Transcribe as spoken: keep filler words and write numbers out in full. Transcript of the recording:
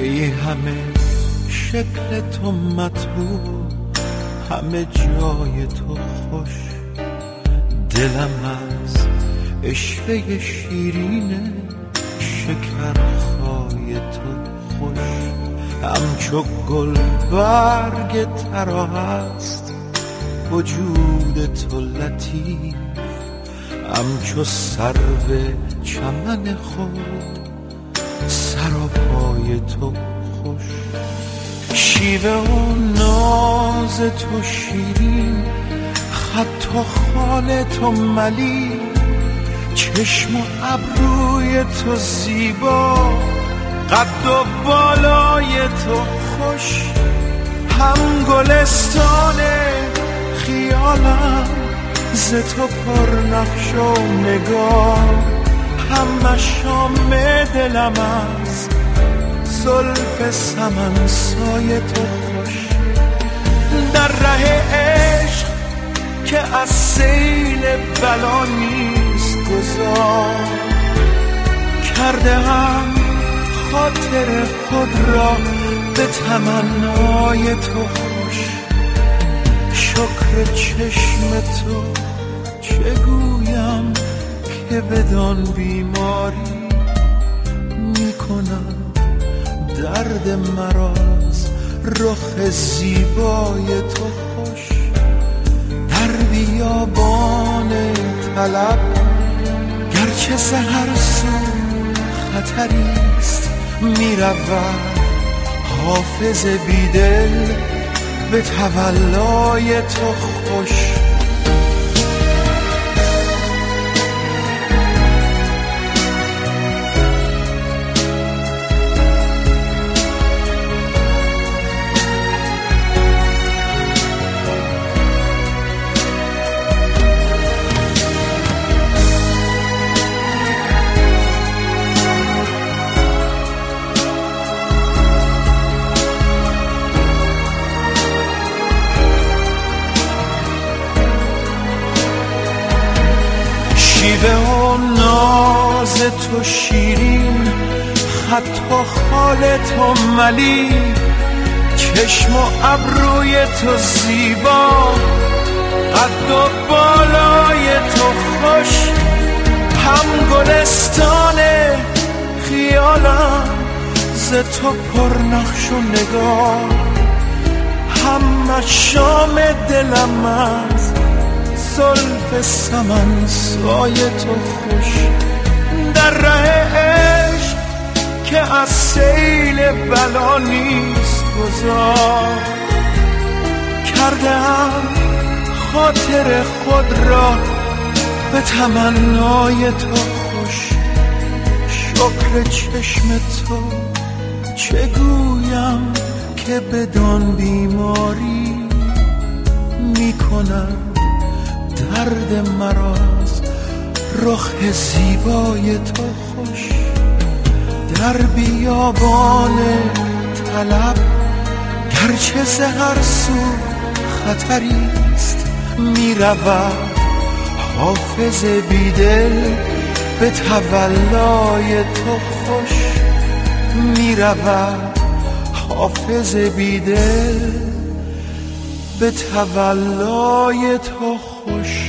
ای همه شکل تو مطبوع، همه جای تو خوش، دلم از عشوه شیرین شکرخای تو خوش. همچو گل برگ ترا هست وجود تو لطیف، همچو سرو چمن خود سراپای تو خوش. شیوه و ناز تو شیرین، خط و خال تو ملیح، چشم و ابروی تو زیبا، قد و بالای تو خوش. هم گلستان خیالم ز تو پر نقش و نگار، هم مشام دلم از زلف سمن سای تو خوش. در ره عشق که از سیل بلا نیست گذار، کرده هم خاطر خود را به تمنای تو خوش. شکر چشم تو چگویم که بدان بیماری میکنم درد مراز رخ زیبای تو خوش. در بیابان طلب گرچه ز هر سو خطریست، میرود حافظ بیدل به تولای تو خوش. شیوه و ناز تو شیرین، خط و خال تو ملیح، چشم و ابروی تو زیبا، قد و بالای تو خوش. هم گلستان خیالم ز تو پر نقش و نگار، هم مشام دلم از زلف سمن سای تو خوش. در ره عشق که از سیل بلا نیست گذار، کردم خاطر خود را به تمنای تو خوش. شکر چشم تو چگویم که بدان بیماری میکنم درد مراز رخ زیبای تو خوش. در بیابان طلب گرچه ز هر سو خطریست، میرود حافظ بیدل به تولای تو خوش. میرود حافظ بیدل به تولای تو خوش.